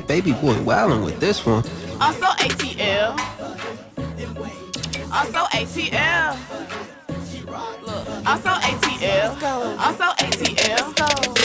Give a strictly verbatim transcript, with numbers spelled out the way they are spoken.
baby boy wildin' with this one. I'm so A T L. I'm so A T L. Look, I'm so A T L. I'm so A T L.